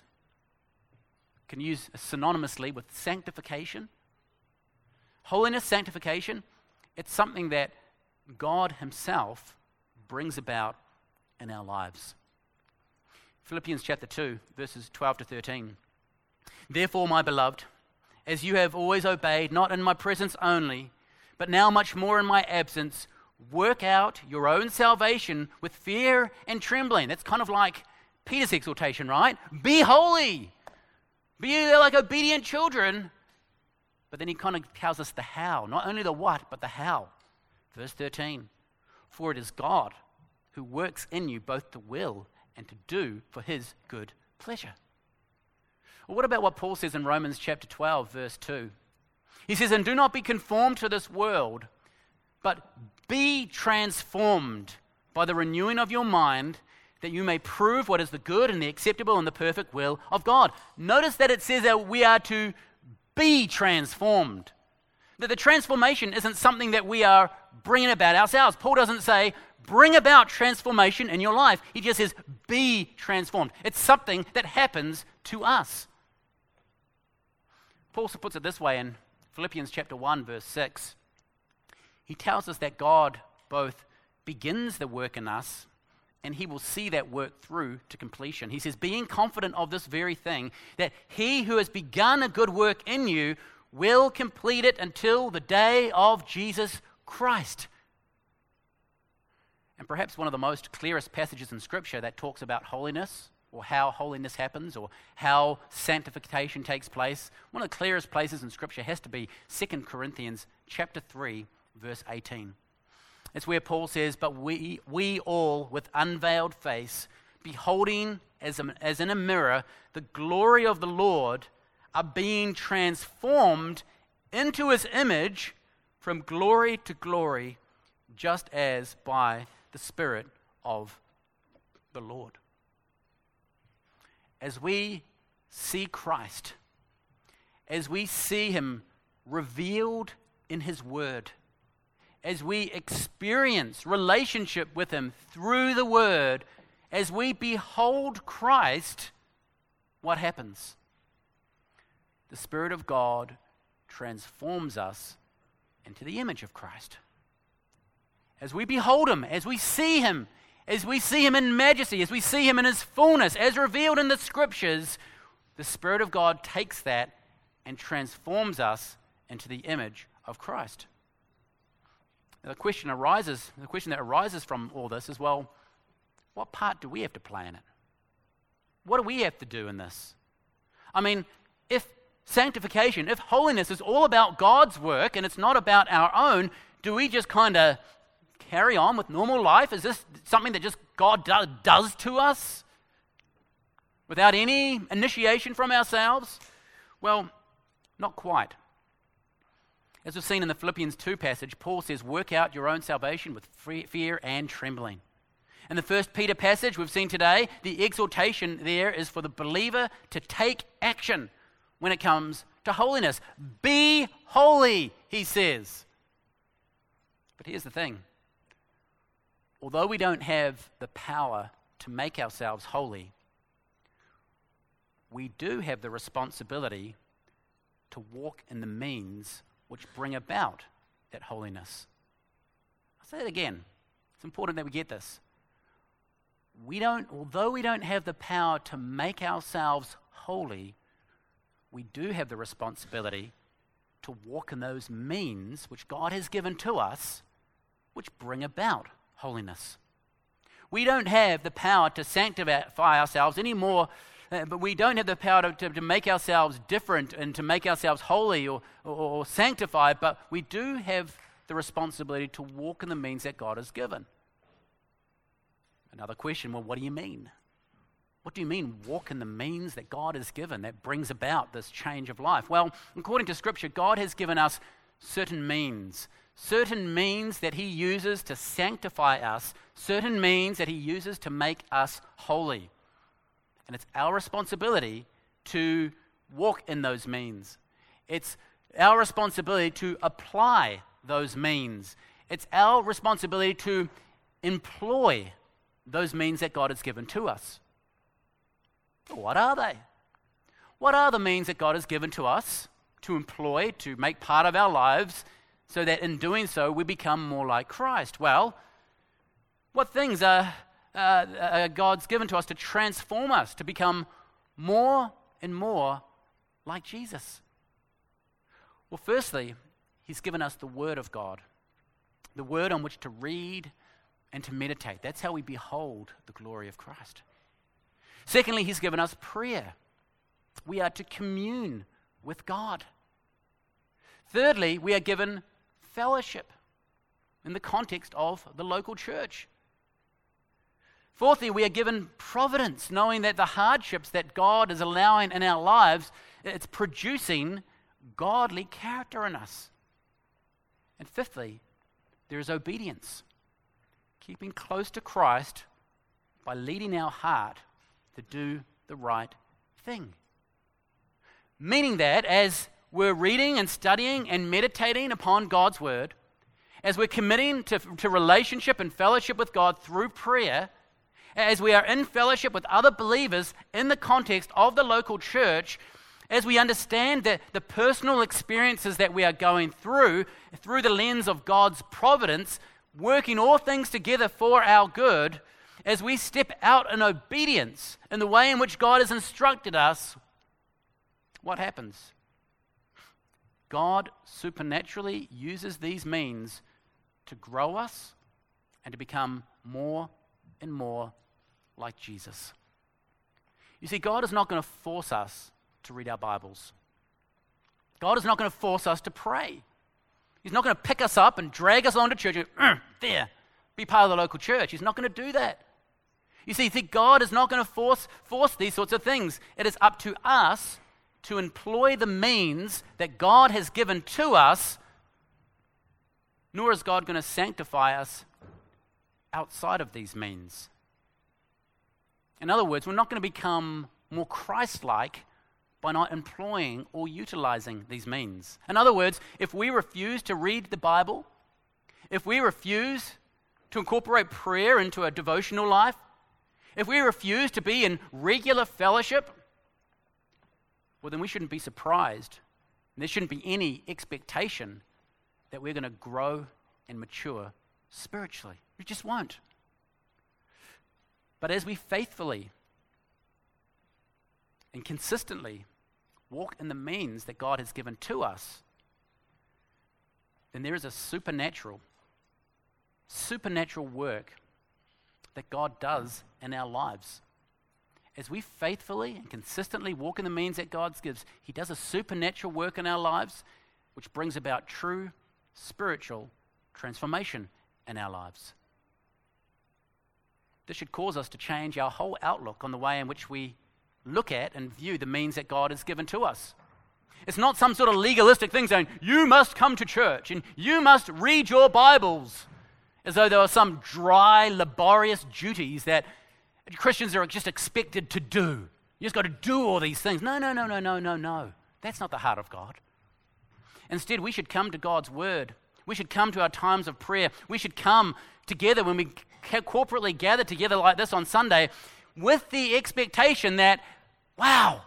can use synonymously with sanctification. Holiness, sanctification, it's something that God himself brings about in our lives. Philippians chapter two, verses twelve to thirteen. Therefore, my beloved, as you have always obeyed, not in my presence only, but now much more in my absence, work out your own salvation with fear and trembling. That's kind of like Peter's exhortation, right? Be holy. Be like obedient children. But then he kind of tells us the how, not only the what, but the how. Verse thirteen, for it is God who works in you both to will and to do for his good pleasure. Well, what about what Paul says in Romans chapter twelve, verse two? He says, and do not be conformed to this world, but be transformed by the renewing of your mind, that you may prove what is the good and the acceptable and the perfect will of God. Notice that it says that we are to be transformed. That the transformation isn't something that we are bringing about ourselves. Paul doesn't say, bring about transformation in your life. He just says, be transformed. It's something that happens to us. Paul puts it this way in Philippians chapter one, verse six. He tells us that God both begins the work in us and he will see that work through to completion. He says, being confident of this very thing, that he who has begun a good work in you will complete it until the day of Jesus Christ. And perhaps one of the most clearest passages in Scripture that talks about holiness, or how holiness happens, or how sanctification takes place, one of the clearest places in Scripture has to be Second Corinthians chapter three, verse eighteen. It's where Paul says, but we we all with unveiled face, beholding as, a, as in a mirror the glory of the Lord, are being transformed into his image from glory to glory, just as by the Spirit of the Lord. As we see Christ, as we see him revealed in his word, as we experience relationship with him through the word, as we behold Christ, what happens? The Spirit of God transforms us into the image of Christ. As we behold him, as we see him, as we see him in majesty, as we see him in his fullness, as revealed in the Scriptures, the Spirit of God takes that and transforms us into the image of Christ. Now, the question arises, the question that arises from all this is, well, what part do we have to play in it? What do we have to do in this? I mean, if sanctification, if holiness is all about God's work and it's not about our own, do we just kind of carry on with normal life? Is this something that just God do, does to us without any initiation from ourselves? Well, not quite. As we've seen in the Philippians two passage, Paul says, work out your own salvation with fear and trembling. In the First Peter passage we've seen today, the exhortation there is for the believer to take action when it comes to holiness. Be holy, he says. But here's the thing. Although we don't have the power to make ourselves holy, we do have the responsibility to walk in the means which bring about that holiness. I'll say it again. It's important that we get this. We don't, although we don't have the power to make ourselves holy, we do have the responsibility to walk in those means which God has given to us, which bring about holiness. We don't have the power to sanctify ourselves anymore, uh, but we don't have the power to, to, to make ourselves different and to make ourselves holy or, or, or sanctified, but we do have the responsibility to walk in the means that God has given. Another question, well, what do you mean? What do you mean, walk in the means that God has given that brings about this change of life? Well, according to Scripture, God has given us certain means, certain means that he uses to sanctify us, certain means that he uses to make us holy. And it's our responsibility to walk in those means. It's our responsibility to apply those means. It's our responsibility to employ those means that God has given to us. What are they? What are the means that God has given to us to employ, to make part of our lives, so that in doing so we become more like Christ? Well, what things are, uh, uh, God's given to us to transform us, to become more and more like Jesus? Well, firstly, he's given us the Word of God, the Word on which to read and to meditate. That's how we behold the glory of Christ. Secondly, he's given us prayer. We are to commune with God. Thirdly, we are given fellowship in the context of the local church. Fourthly, we are given providence, knowing that the hardships that God is allowing in our lives, it's producing godly character in us. And fifthly, there is obedience, keeping close to Christ by leading our heart to do the right thing. Meaning that as we're reading and studying and meditating upon God's Word, as we're committing to, to relationship and fellowship with God through prayer, as we are in fellowship with other believers in the context of the local church, as we understand that the personal experiences that we are going through, through the lens of God's providence, working all things together for our good, as we step out in obedience in the way in which God has instructed us, what happens? God supernaturally uses these means to grow us and to become more and more like Jesus. You see, God is not going to force us to read our Bibles. God is not going to force us to pray. He's not going to pick us up and drag us onto church and uh, there, be part of the local church. He's not going to do that. You see, see, God is not going to force, force these sorts of things. It is up to us to employ the means that God has given to us, nor is God going to sanctify us outside of these means. In other words, we're not going to become more Christ-like by not employing or utilizing these means. In other words, if we refuse to read the Bible, if we refuse to incorporate prayer into a devotional life, if we refuse to be in regular fellowship, well, then we shouldn't be surprised. And there shouldn't be any expectation that we're going to grow and mature spiritually. We just won't. But as we faithfully and consistently walk in the means that God has given to us, then there is a supernatural, supernatural work that God does in our lives. As we faithfully and consistently walk in the means that God gives, He does a supernatural work in our lives, which brings about true spiritual transformation in our lives. This should cause us to change our whole outlook on the way in which we look at and view the means that God has given to us. It's not some sort of legalistic thing saying, you must come to church and you must read your Bibles, as though there are some dry, laborious duties that Christians are just expected to do. You just got to do all these things. No, no, no, no, no, no, no. That's not the heart of God. Instead, we should come to God's Word. We should come to our times of prayer. We should come together when we corporately gather together like this on Sunday with the expectation that, wow,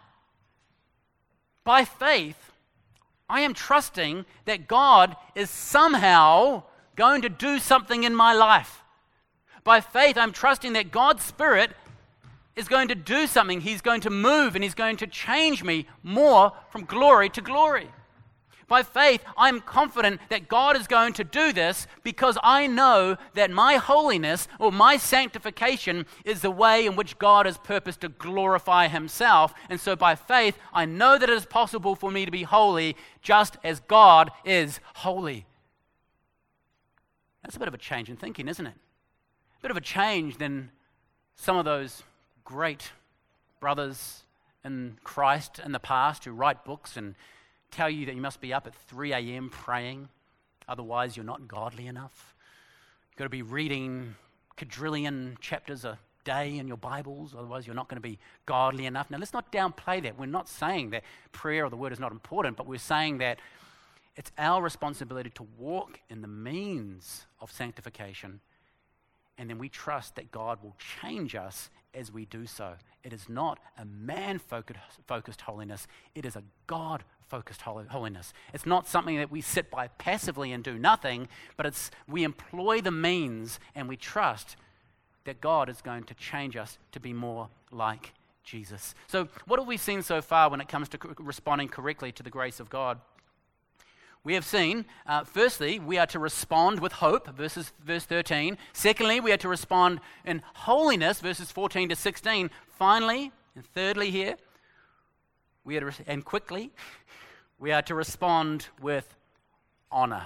by faith, I am trusting that God is somehow going to do something in my life. By faith, I'm trusting that God's Spirit is going to do something. He's going to move and He's going to change me more from glory to glory. By faith, I'm confident that God is going to do this because I know that my holiness or my sanctification is the way in which God has purposed to glorify Himself. And so by faith, I know that it is possible for me to be holy just as God is holy. That's a bit of a change in thinking, isn't it? A bit of a change than some of those great brothers in Christ in the past who write books and tell you that you must be up at three a.m. praying, otherwise you're not godly enough. You've got to be reading quadrillion chapters a day in your Bibles, otherwise you're not going to be godly enough. Now let's not downplay that. We're not saying that prayer or the Word is not important, but we're saying that it's our responsibility to walk in the means of sanctification, and then we trust that God will change us as we do so. It is not a man-focused holiness. It is a God-focused holiness. It's not something that we sit by passively and do nothing, but it's we employ the means and we trust that God is going to change us to be more like Jesus. So what have we seen so far when it comes to responding correctly to the grace of God? We have seen, uh, firstly, we are to respond with hope, verses, verse thirteen. Secondly, we are to respond in holiness, verses fourteen to sixteen. Finally, and thirdly here, we are to, res- and quickly, we are to respond with honor.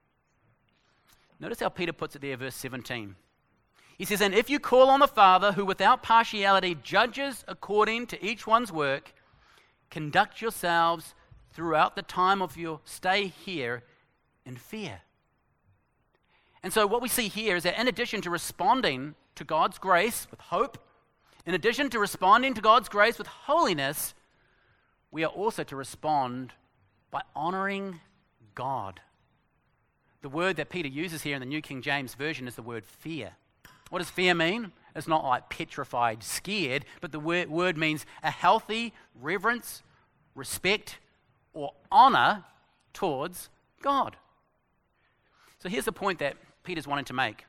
Notice how Peter puts it there, verse seventeen. He says, "And if you call on the Father, who without partiality judges according to each one's work, conduct yourselves throughout the time of your stay here in fear." And so what we see here is that in addition to responding to God's grace with hope, in addition to responding to God's grace with holiness, we are also to respond by honoring God. The word that Peter uses here in the New King James Version is the word fear. What does fear mean? It's not like petrified, scared, but the word, word means a healthy reverence, respect, or honor towards God. So here's the point that Peter's wanting to make.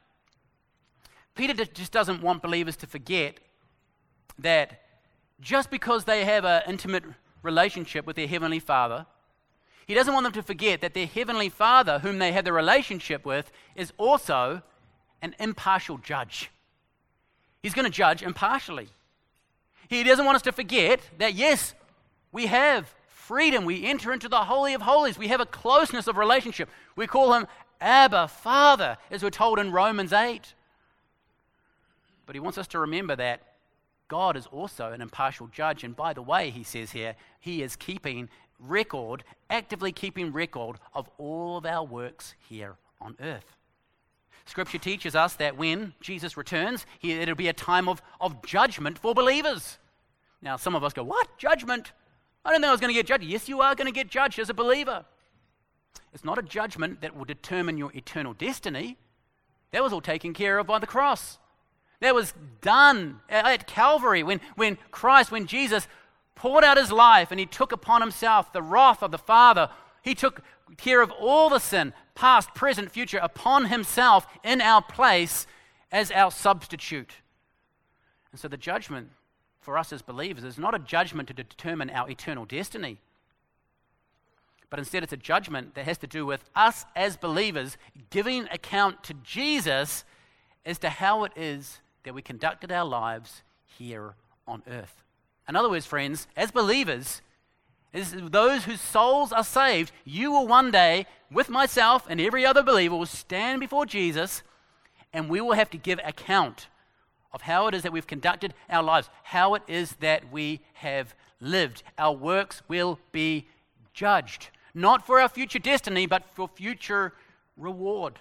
Peter just doesn't want believers to forget that just because they have an intimate relationship with their Heavenly Father, he doesn't want them to forget that their Heavenly Father, whom they have the relationship with, is also an impartial judge. He's going to judge impartially. He doesn't want us to forget that, yes, we have freedom. We enter into the Holy of Holies. We have a closeness of relationship. We call him Abba, Father, as we're told in Romans eight. But he wants us to remember that God is also an impartial judge. And by the way, he says here, he is keeping record, actively keeping record of all of our works here on earth. Scripture teaches us that when Jesus returns, he, it'll be a time of, of judgment for believers. Now, some of us go, what? Judgment? I don't think I was going to get judged. Yes, you are going to get judged as a believer. It's not a judgment that will determine your eternal destiny. That was all taken care of by the cross. That was done at Calvary when, when Christ, when Jesus poured out his life and he took upon himself the wrath of the Father. He took care of all the sin, past, present, future, upon himself in our place as our substitute. And so the judgment for us as believers is not a judgment to determine our eternal destiny, but instead it's a judgment that has to do with us as believers giving account to Jesus as to how it is that we conducted our lives here on earth. In other words, friends, as believers, as those whose souls are saved, you will one day, with myself and every other believer, will stand before Jesus and we will have to give account of how it is that we've conducted our lives, how it is that we have lived. Our works will be judged, not for our future destiny, but for future reward.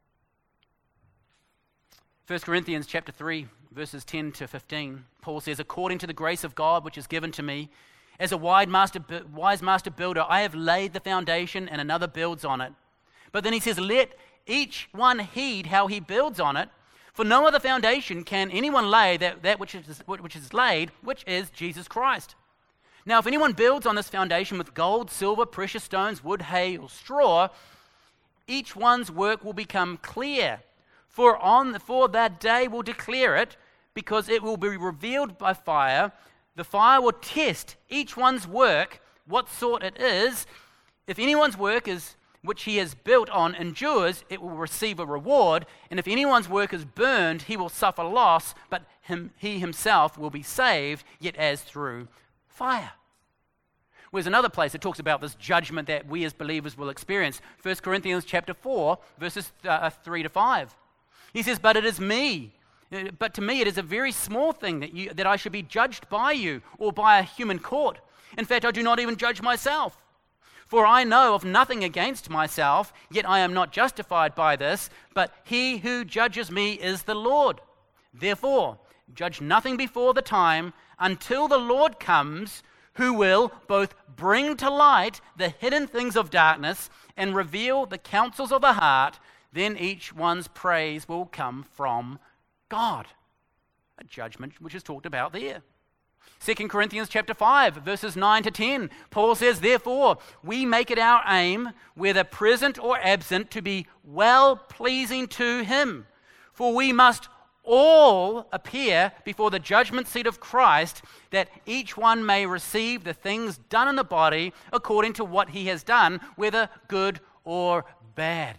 First Corinthians chapter three, verses ten to fifteen, Paul says, "According to the grace of God which is given to me, as a wise master, wise master builder, I have laid the foundation and another builds on it." But then he says, "Let each one heed how he builds on it. For no other foundation can anyone lay that, that which is, which is laid, which is Jesus Christ. Now, if anyone builds on this foundation with gold, silver, precious stones, wood, hay, or straw, each one's work will become clear. For on for that day will declare it, because it will be revealed by fire. The fire will test each one's work, what sort it is. If anyone's work is which he has built on endures, it will receive a reward. And if anyone's work is burned, he will suffer loss, but him, he himself will be saved, yet as through fire." There's another place that talks about this judgment that we as believers will experience. First Corinthians chapter four, verses uh, three to five. He says, "But it is me, but to me it is a very small thing that you that I should be judged by you or by a human court. In fact, I do not even judge myself. For I know of nothing against myself, yet I am not justified by this, but he who judges me is the Lord. Therefore, judge nothing before the time until the Lord comes, who will both bring to light the hidden things of darkness and reveal the counsels of the heart. Then each one's praise will come from God." A judgment which is talked about there. Second Corinthians chapter five, verses nine to ten, Paul says, "Therefore, we make it our aim, whether present or absent, to be well-pleasing to him. For we must all appear before the judgment seat of Christ, that each one may receive the things done in the body according to what he has done, whether good or bad.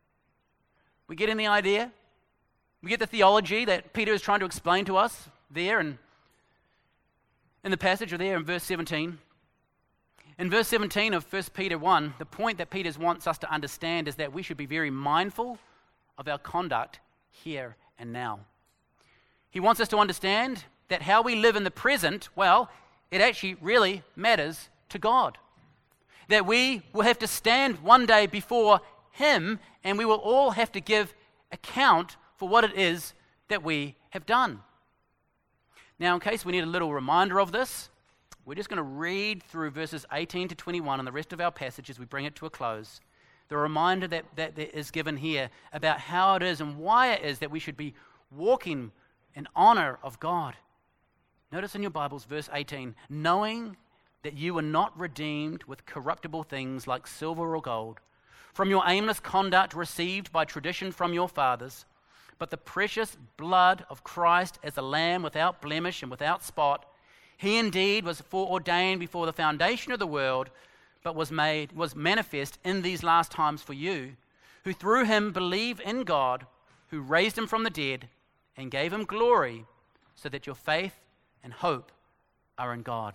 We get in the idea? We get the theology that Peter is trying to explain to us there in, in the passage, or there in verse seventeen. In verse seventeen of First Peter one, the point that Peter wants us to understand is that we should be very mindful of our conduct here and now. He wants us to understand that how we live in the present, well, it actually really matters to God. That we will have to stand one day before Him, and we will all have to give account for what it is that we have done. Now, in case we need a little reminder of this, we're just going to read through verses eighteen to twenty-one and the rest of our passage as we bring it to a close. The reminder that, that, that is given here about how it is and why it is that we should be walking in honor of God. Notice in your Bibles, verse eighteen, knowing that you were not redeemed with corruptible things like silver or gold, from your aimless conduct received by tradition from your fathers, but the precious blood of Christ as a lamb without blemish and without spot. He indeed was foreordained before the foundation of the world, but was made was manifest in these last times for you, who through him believe in God, who raised him from the dead and gave him glory, so that your faith and hope are in God.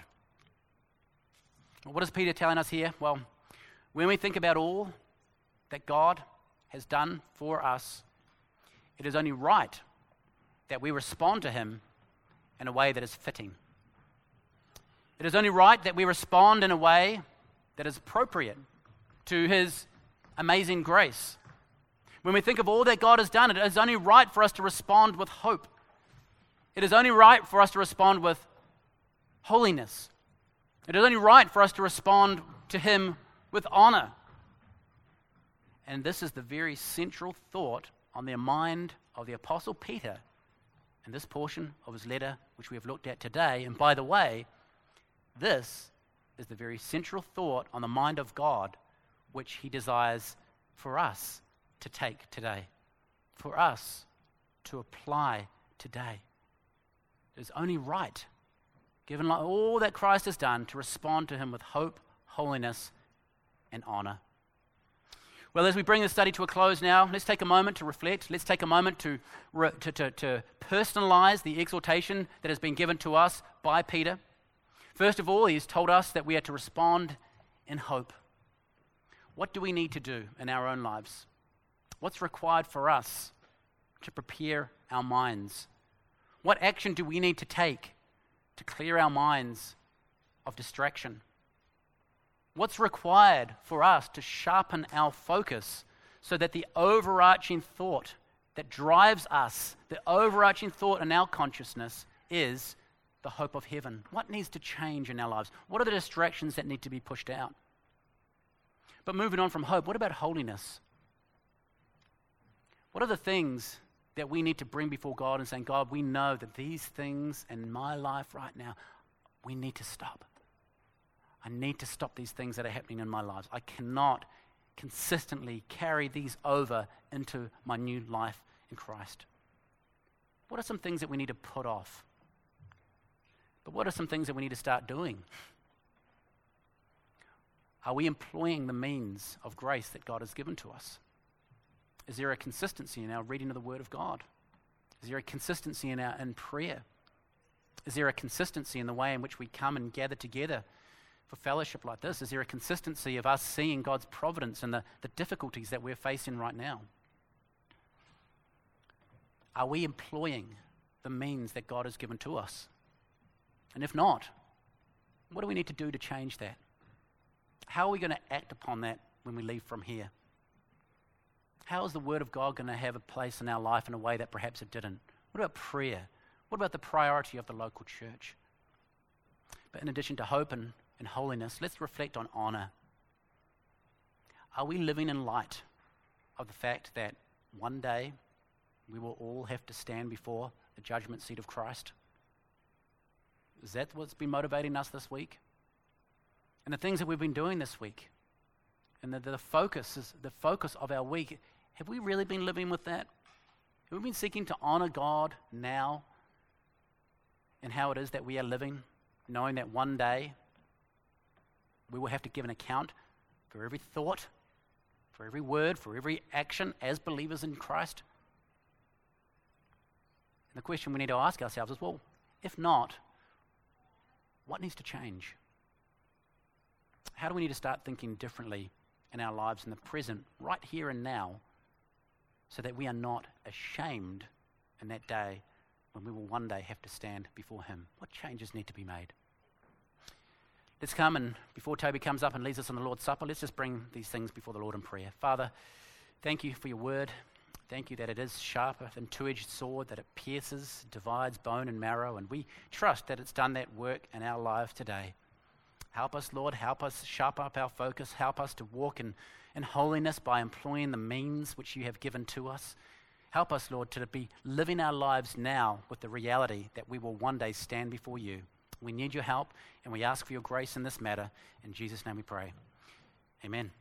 What is Peter telling us here? Well, when we think about all that God has done for us, it is only right that we respond to him in a way that is fitting. It is only right that we respond in a way that is appropriate to his amazing grace. When we think of all that God has done, it is only right for us to respond with hope. It is only right for us to respond with holiness. It is only right for us to respond to him with honor. And this is the very central thought on the mind of the Apostle Peter in this portion of his letter, which we have looked at today. And by the way, this is the very central thought on the mind of God, which he desires for us to take today, for us to apply today. It is only right, given all that Christ has done, to respond to him with hope, holiness, and honor. Well, as we bring this study to a close now, let's take a moment to reflect. Let's take a moment to, to, to, to personalize the exhortation that has been given to us by Peter. First of all, he's told us that we are to respond in hope. What do we need to do in our own lives? What's required for us to prepare our minds? What action do we need to take to clear our minds of distraction? What's required for us to sharpen our focus so that the overarching thought that drives us, the overarching thought in our consciousness is the hope of heaven? What needs to change in our lives? What are the distractions that need to be pushed out? But moving on from hope, what about holiness? What are the things that we need to bring before God and saying, God, we know that these things in my life right now, we need to stop. I need to stop these things that are happening in my lives. I cannot consistently carry these over into my new life in Christ. What are some things that we need to put off? But what are some things that we need to start doing? Are we employing the means of grace that God has given to us? Is there a consistency in our reading of the Word of God? Is there a consistency in our in prayer? Is there a consistency in the way in which we come and gather together for fellowship like this? Is there a consistency of us seeing God's providence in the, the difficulties that we're facing right now? Are we employing the means that God has given to us? And if not, what do we need to do to change that? How are we going to act upon that when we leave from here? How is the Word of God going to have a place in our life in a way that perhaps it didn't? What about prayer? What about the priority of the local church? But in addition to hope and, and holiness, let's reflect on honor. Are we living in light of the fact that one day we will all have to stand before the judgment seat of Christ? Is that what's been motivating us this week? And the things that we've been doing this week? And the, the focus is the focus of our week. Have we really been living with that? Have we been seeking to honor God now in how it is that we are living, knowing that one day we will have to give an account for every thought, for every word, for every action as believers in Christ? And the question we need to ask ourselves is, well, if not, what needs to change? How do we need to start thinking differently in our lives in the present, right here and now, so that we are not ashamed in that day when we will one day have to stand before Him? What changes need to be made? Let's come, and before Toby comes up and leads us on the Lord's Supper, let's just bring these things before the Lord in prayer. Father, thank you for your word. Thank you that it is sharper than two-edged sword, that it pierces, divides bone and marrow, and we trust that it's done that work in our lives today. Help us, Lord, help us sharpen up our focus, help us to walk in, in holiness by employing the means which you have given to us. Help us, Lord, to be living our lives now with the reality that we will one day stand before you. We need your help, and we ask for your grace in this matter. In Jesus' name we pray. Amen.